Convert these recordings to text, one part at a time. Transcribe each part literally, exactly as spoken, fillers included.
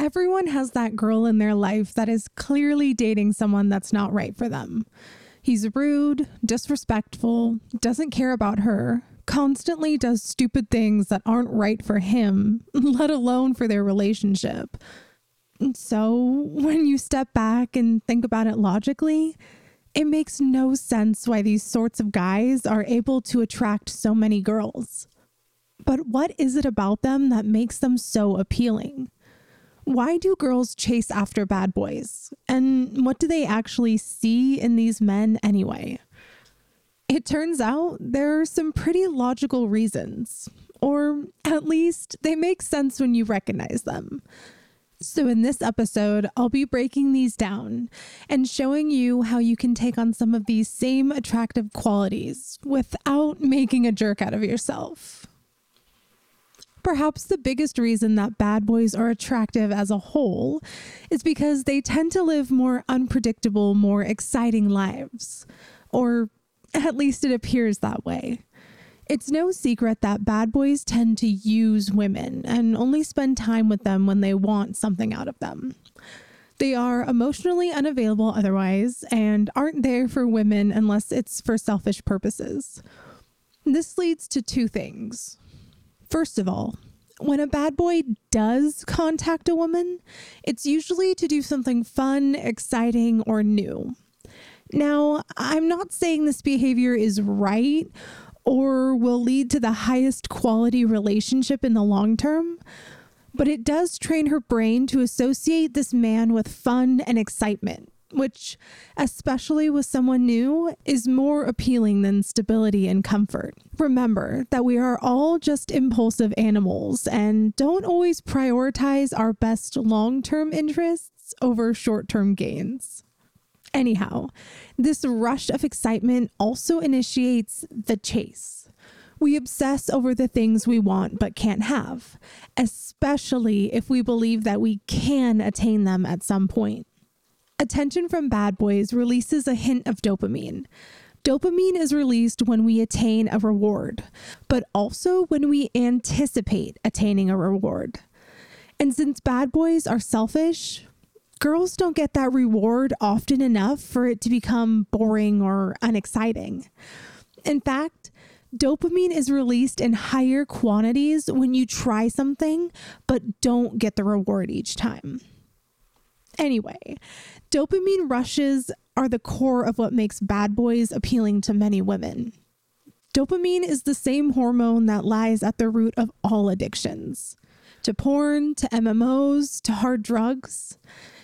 Everyone has that girl in their life that is clearly dating someone that's not right for them. He's rude, disrespectful, doesn't care about her, constantly does stupid things that aren't right for him, let alone for their relationship. So when you step back and think about it logically, it makes no sense why these sorts of guys are able to attract so many girls. But what is it about them that makes them so appealing? Why do girls chase after bad boys? And what do they actually see in these men anyway? It turns out there are some pretty logical reasons, or at least they make sense when you recognize them. So in this episode, I'll be breaking these down and showing you how you can take on some of these same attractive qualities without making a jerk out of yourself. Perhaps the biggest reason that bad boys are attractive as a whole is because they tend to live more unpredictable, more exciting lives. Or at least it appears that way. It's no secret that bad boys tend to use women and only spend time with them when they want something out of them. They are emotionally unavailable otherwise and aren't there for women unless it's for selfish purposes. This leads to two things. First of all, when a bad boy does contact a woman, it's usually to do something fun, exciting, or new. Now, I'm not saying this behavior is right or will lead to the highest quality relationship in the long term, but it does train her brain to associate this man with fun and excitement, which, especially with someone new, is more appealing than stability and comfort. Remember that we are all just impulsive animals and don't always prioritize our best long-term interests over short-term gains. Anyhow, this rush of excitement also initiates the chase. We obsess over the things we want but can't have, especially if we believe that we can attain them at some point. Attention from bad boys releases a hint of dopamine. Dopamine is released when we attain a reward, but also when we anticipate attaining a reward. And since bad boys are selfish, girls don't get that reward often enough for it to become boring or unexciting. In fact, dopamine is released in higher quantities when you try something but don't get the reward each time. Anyway, dopamine rushes are the core of what makes bad boys appealing to many women. Dopamine is the same hormone that lies at the root of all addictions, to porn, to M M Os, to hard drugs,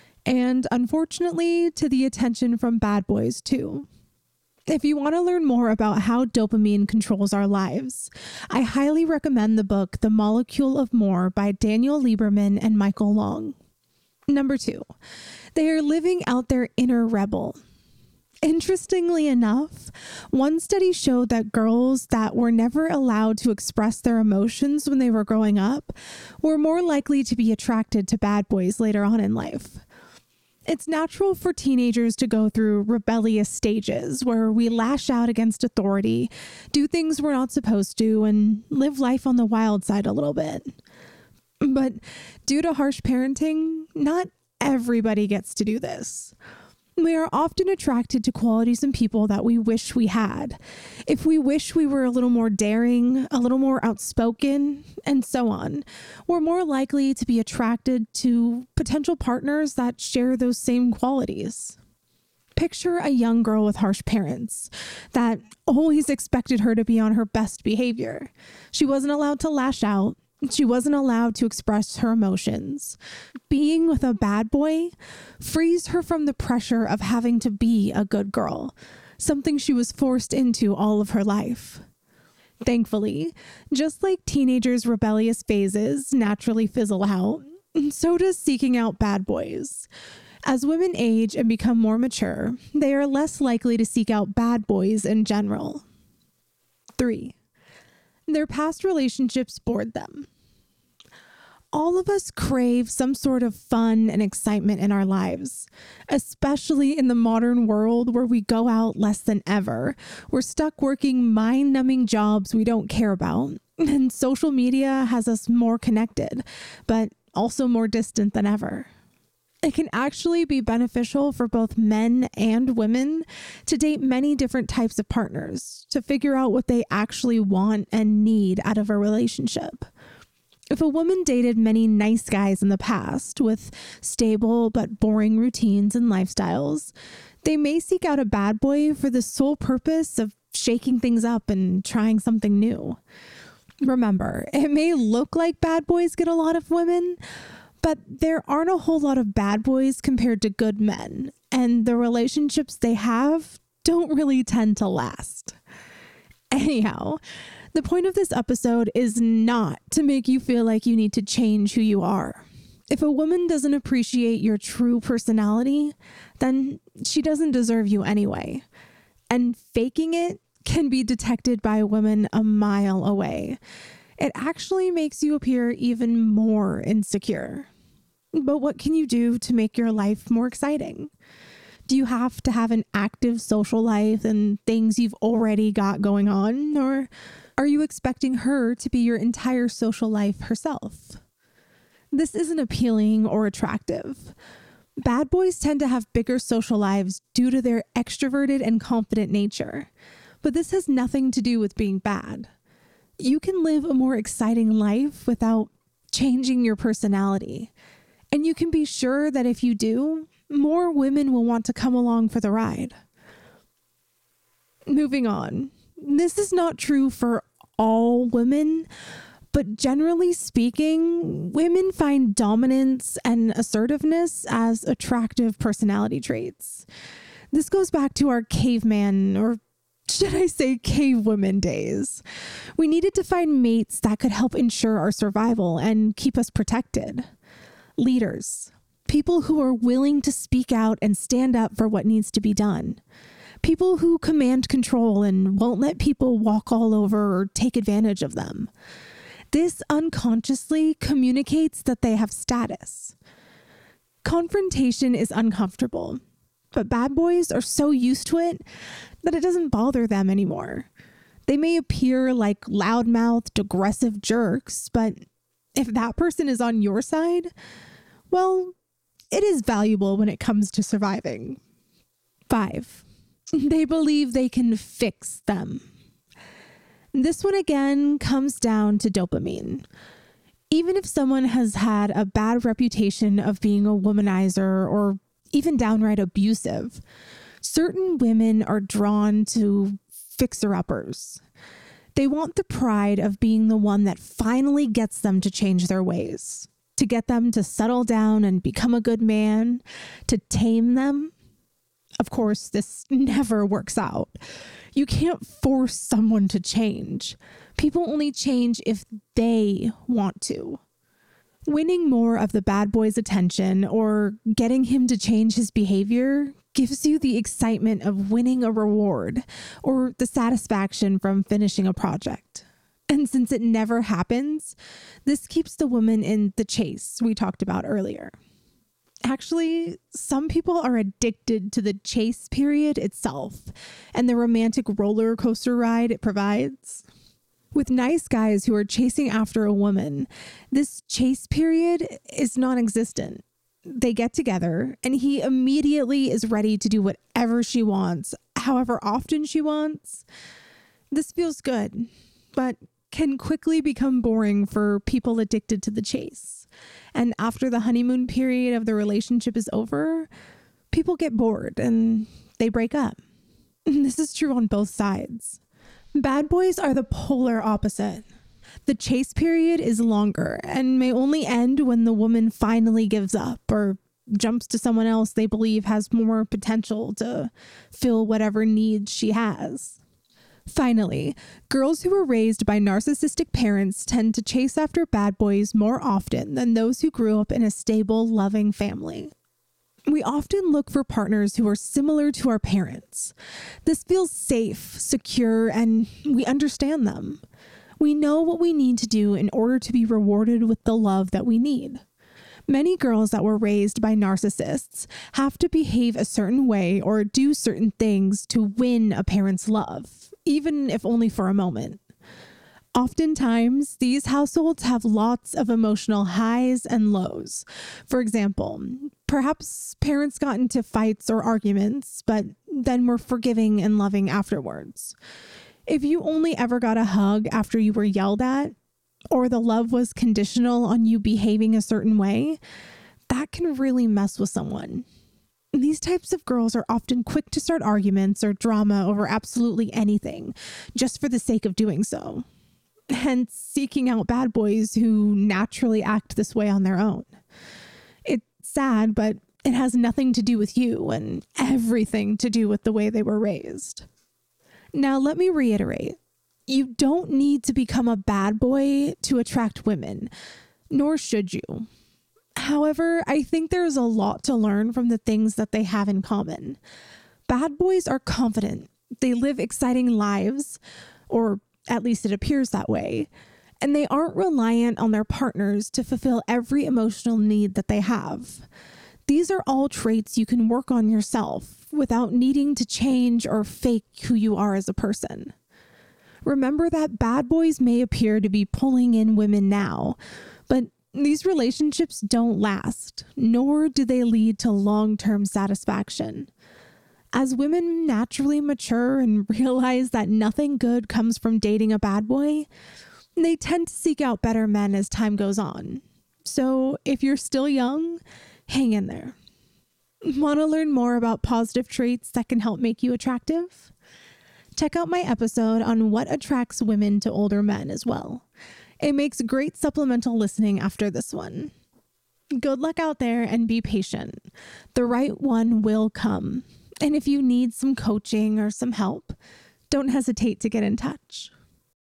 and unfortunately to the attention from bad boys too. If you want to learn more about how dopamine controls our lives, I highly recommend the book The Molecule of More by Daniel Lieberman and Michael Long. Number two, they are living out their inner rebel. Interestingly enough, one study showed that girls that were never allowed to express their emotions when they were growing up were more likely to be attracted to bad boys later on in life. It's natural for teenagers to go through rebellious stages where we lash out against authority, do things we're not supposed to, and live life on the wild side a little bit. But due to harsh parenting, not everybody gets to do this. We are often attracted to qualities in people that we wish we had. If we wish we were a little more daring, a little more outspoken, and so on, we're more likely to be attracted to potential partners that share those same qualities. Picture a young girl with harsh parents that always expected her to be on her best behavior. She wasn't allowed to lash out. She wasn't allowed to express her emotions. Being with a bad boy frees her from the pressure of having to be a good girl, something she was forced into all of her life. Thankfully, just like teenagers' rebellious phases naturally fizzle out, so does seeking out bad boys. As women age and become more mature, they are less likely to seek out bad boys in general. Three, their past relationships bored them. All of us crave some sort of fun and excitement in our lives, especially in the modern world where we go out less than ever. We're stuck working mind-numbing jobs we don't care about, and social media has us more connected, but also more distant than ever. It can actually be beneficial for both men and women to date many different types of partners to figure out what they actually want and need out of a relationship. If a woman dated many nice guys in the past with stable but boring routines and lifestyles, they may seek out a bad boy for the sole purpose of shaking things up and trying something new. Remember, it may look like bad boys get a lot of women, but there aren't a whole lot of bad boys compared to good men, and the relationships they have don't really tend to last. Anyhow, the point of this episode is not to make you feel like you need to change who you are. If a woman doesn't appreciate your true personality, then she doesn't deserve you anyway. And faking it can be detected by women a mile away. It actually makes you appear even more insecure. But what can you do to make your life more exciting? Do you have to have an active social life and things you've already got going on? Or are you expecting her to be your entire social life herself? This isn't appealing or attractive. Bad boys tend to have bigger social lives due to their extroverted and confident nature. But this has nothing to do with being bad. You can live a more exciting life without changing your personality. And you can be sure that if you do, more women will want to come along for the ride. Moving on. This is not true for all women, but generally speaking, women find dominance and assertiveness as attractive personality traits. This goes back to our caveman, or should I say cavewoman days. We needed to find mates that could help ensure our survival and keep us protected. Leaders, people who are willing to speak out and stand up for what needs to be done. People who command control and won't let people walk all over or take advantage of them. This unconsciously communicates that they have status. Confrontation is uncomfortable, but bad boys are so used to it that it doesn't bother them anymore. They may appear like loudmouthed, aggressive jerks, but if that person is on your side, well, it is valuable when it comes to surviving. Five, they believe they can fix them. This one again comes down to dopamine. Even if someone has had a bad reputation of being a womanizer or even downright abusive, certain women are drawn to fixer-uppers. They want the pride of being the one that finally gets them to change their ways, to get them to settle down and become a good man, to tame them. Of course, this never works out. You can't force someone to change. People only change if they want to. Winning more of the bad boy's attention or getting him to change his behavior gives you the excitement of winning a reward or the satisfaction from finishing a project. And since it never happens, this keeps the woman in the chase we talked about earlier. Actually, some people are addicted to the chase period itself and the romantic roller coaster ride it provides. With nice guys who are chasing after a woman, this chase period is non-existent. They get together and he immediately is ready to do whatever she wants, however often she wants. This feels good, but can quickly become boring for people addicted to the chase. And after the honeymoon period of the relationship is over, people get bored and they break up. This is true on both sides. Bad boys are the polar opposite. The chase period is longer and may only end when the woman finally gives up or jumps to someone else they believe has more potential to fill whatever needs she has. Finally, girls who were raised by narcissistic parents tend to chase after bad boys more often than those who grew up in a stable, loving family. We often look for partners who are similar to our parents. This feels safe, secure, and we understand them. We know what we need to do in order to be rewarded with the love that we need. Many girls that were raised by narcissists have to behave a certain way or do certain things to win a parent's love, even if only for a moment. Oftentimes, these households have lots of emotional highs and lows. For example, perhaps parents got into fights or arguments, but then were forgiving and loving afterwards. If you only ever got a hug after you were yelled at, or the love was conditional on you behaving a certain way, that can really mess with someone. These types of girls are often quick to start arguments or drama over absolutely anything, just for the sake of doing so. Hence, seeking out bad boys who naturally act this way on their own. It's sad, but it has nothing to do with you and everything to do with the way they were raised. Now, let me reiterate. You don't need to become a bad boy to attract women, nor should you. However, I think there's a lot to learn from the things that they have in common. Bad boys are confident. They live exciting lives, or at least it appears that way, and they aren't reliant on their partners to fulfill every emotional need that they have. These are all traits you can work on yourself without needing to change or fake who you are as a person. Remember that bad boys may appear to be pulling in women now, but these relationships don't last, nor do they lead to long-term satisfaction. As women naturally mature and realize that nothing good comes from dating a bad boy, they tend to seek out better men as time goes on. So if you're still young, hang in there. Want to learn more about positive traits that can help make you attractive? Check out my episode on what attracts women to older men as well. It makes great supplemental listening after this one. Good luck out there and be patient. The right one will come. And if you need some coaching or some help, don't hesitate to get in touch.